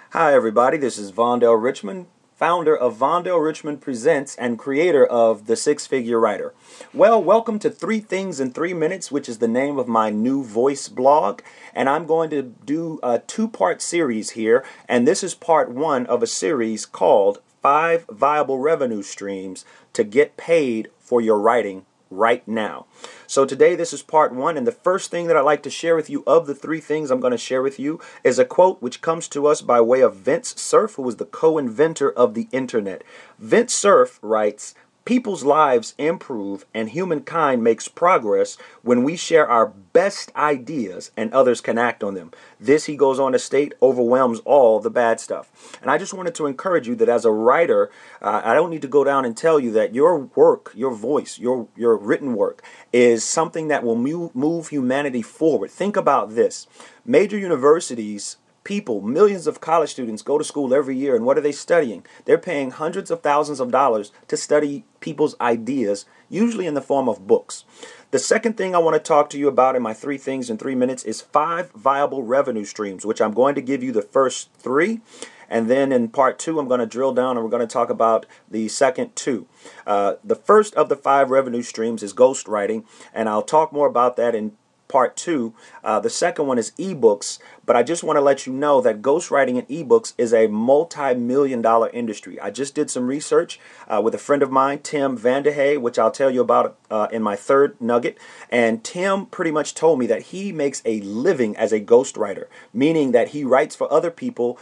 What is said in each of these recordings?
Hi, everybody. This is Vondell Richmond, founder of Vondell Richmond Presents and creator of The Six Figure Writer. Well, welcome to 3 Things in 3 Minutes, which is the name of my new voice blog. And I'm going to do a 2-part series here. And this is part 1 of a series called 5 Viable Revenue Streams to Get Paid for Your Writing Right Now. So today this is part 1, and the first thing that I'd like to share with you of the 3 things I'm going to share with you is a quote which comes to us by way of Vince Cerf, who was the co-inventor of the internet. Vince Cerf writes, "People's lives improve and humankind makes progress when we share our best ideas and others can act on them. This," he goes on to state, "overwhelms all the bad stuff." And I just wanted to encourage you that as a writer, I don't need to go down and tell you that your work, your voice, your written work is something that will move humanity forward. Think about this. Major universities, people, millions of college students go to school every year, and what are they studying? They're paying hundreds of thousands of dollars to study people's ideas, usually in the form of books. The second thing I want to talk to you about in my 3 Things in 3 Minutes is 5 viable revenue streams, which I'm going to give you the first 3. And then in part 2, I'm going to drill down and we're going to talk about the second 2. The first of the 5 revenue streams is ghostwriting, and I'll talk more about that in part 2. The second one is ebooks, but I just want to let you know that ghostwriting and ebooks is a multi-million-dollar industry. I just did some research with a friend of mine, Tim Vanderhay, which I'll tell you about in my third nugget. And Tim pretty much told me that he makes a living as a ghostwriter, meaning that he writes for other people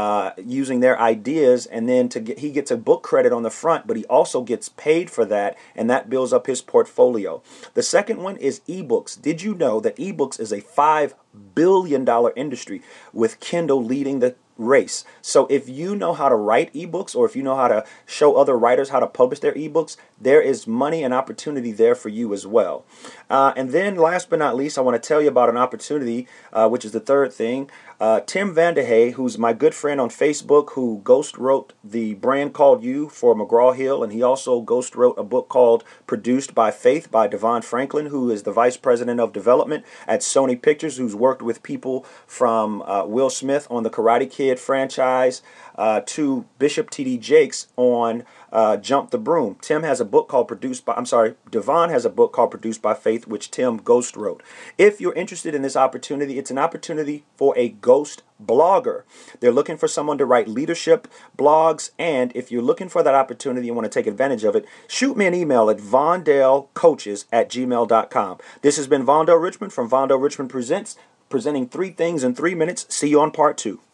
using their ideas, and then he gets a book credit on the front, but he also gets paid for that, and that builds up his portfolio. The second one is ebooks. Did you know that ebooks is a $5 billion industry, with Kindle leading the race? So if you know how to write ebooks, or if you know how to show other writers how to publish their ebooks, there is money and opportunity there for you as well. And then last but not least, I want to tell you about an opportunity, which is the third thing. Tim Vanderhay, who's my good friend on Facebook, who ghost wrote The Brand Called You for McGraw-Hill, and he also ghost wrote a book called Produced by Faith by Devon Franklin, who is the Vice President of Development at Sony Pictures, who's worked with people from Will Smith on the Karate Kid franchise to Bishop T.D. Jakes on Jump the Broom. Devon has a book called Produced by Faith, which Tim ghost wrote. If you're interested in this opportunity, it's an opportunity for a ghost blogger. They're looking for someone to write leadership blogs, and if you're looking for that opportunity and want to take advantage of it, shoot me an email at vondellcoaches@gmail.com. This has been Vondell Richmond from Vondell Richmond Presents, presenting 3 Things in 3 Minutes. See you on part 2.